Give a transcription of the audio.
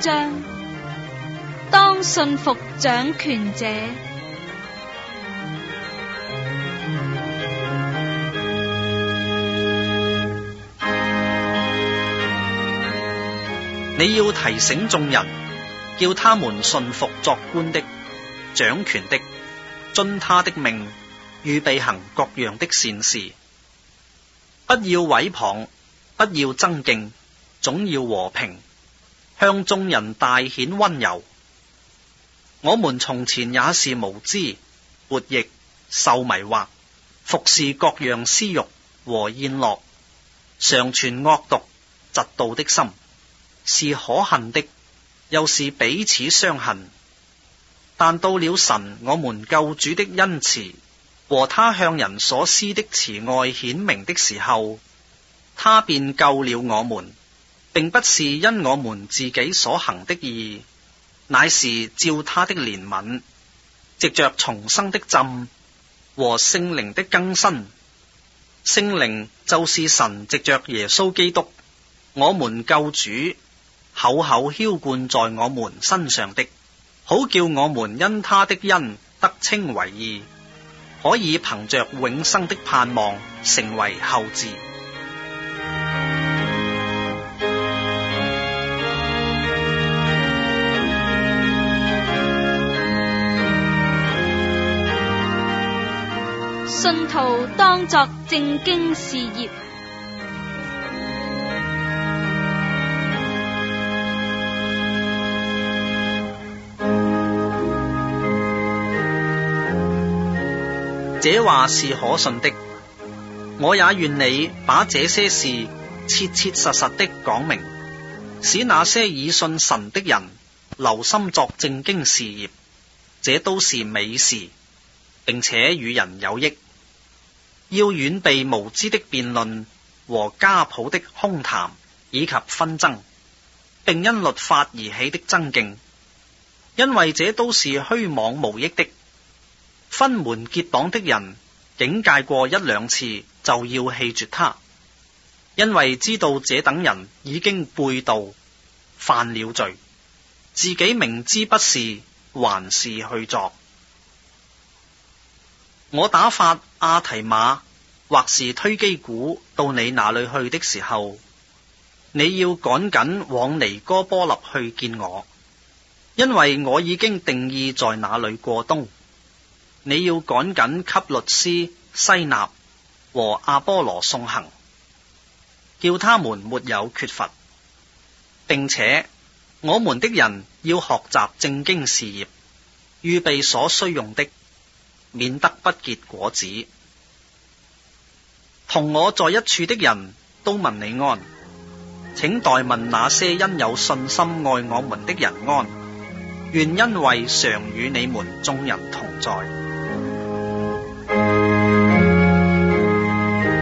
章，當信服掌權者。 你要提醒眾人，叫他們順服作官的、掌權的，遵他的命，預備行各樣的善事。不要毀謗，不要爭競，總要和平，向眾人大顯溫柔。我們從前也是無知、悖逆、受迷惑，服侍各樣私欲和宴樂，常存惡毒、嫉妒的心，是可恨的，又是彼此相恨。但到了神我們救主的恩慈和他向人所施的慈愛顯明的時候，他便救了我們，並不是因我們自己所行的義，乃是照他的憐憫，藉着重生的浸和聖靈的更新。聖靈就是神藉着耶穌基督我們救主厚厚澆灌在我們身上的，好叫我們因他的恩得稱為義，可以憑着永生的盼望成為後嗣。 信徒當作正經事業。 這話是可信的，我也願你把這些事切切實實的講明，使那些已信神的人留心作正經事業，這都是美事，並且與人有益。要遠避無知的辯論和家譜的空談以及紛爭，並因律法而起的爭競，因為這都是虛妄無益的。分門結黨的人警戒過一兩次，就要棄絕他，因為知道這等人已經背道犯了罪，自己明知不是，還是去作。我打發阿提馬或是推基古到你那裏去的時候，你要趕緊往尼哥波立去見我，因為我已經定意在那裏過冬。你要趕緊給律師西納和阿波羅送行，叫他們沒有缺乏，並且我們的人要學習正經事業，預備所需用的，免得不結果子。同我在一處的人都問你安，請代問那些因有信心愛我們的人安，願恩惠常與你們眾人同在。